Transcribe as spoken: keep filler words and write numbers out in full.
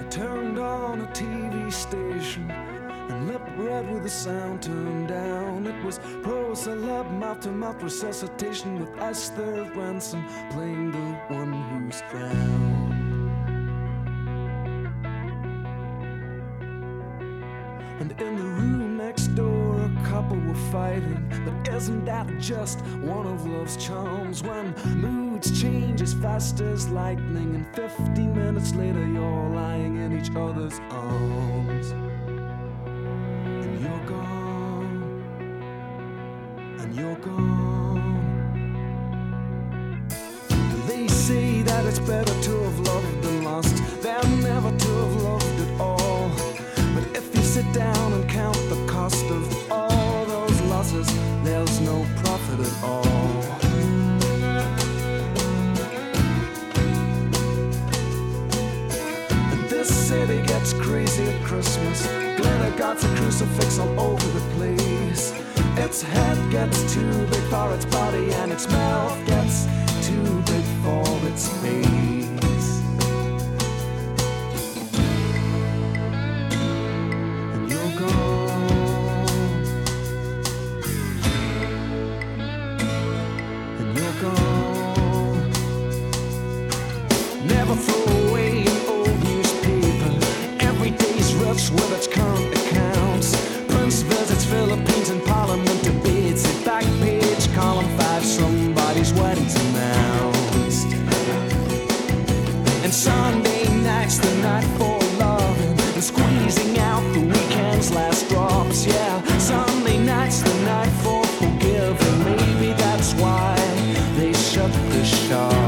Turned on a T V station and lip read with the sound turned down. It was pro-celeb mouth-to-mouth resuscitation with Esther Ransom playing the one who's found. And in the room next door a couple were fighting, but isn't that just one of love's charms? When moods change as fast as lightning, and fifty minutes later you're lying in each other's arms. And you're gone, and you're gone. They say that it's better to have loved than lost, than never to have loved at all. But if you sit down and count the cost of all those losses, there's no profit at all. And this city gets crazy at Christmas. Glitter got a crucifix all over the place. Its head gets too big for its body, and its mouth gets too big for its face. Never throw away an old newspaper. Every day's rough with its current accounts. Prince visits Philippines and Parliament debates. At back page, column five, somebody's wedding's announced. And Sunday night's the night for loving and squeezing out the weekend's last drops. Yeah, Sunday night's the night for forgiving. Maybe that's why they shut the shop.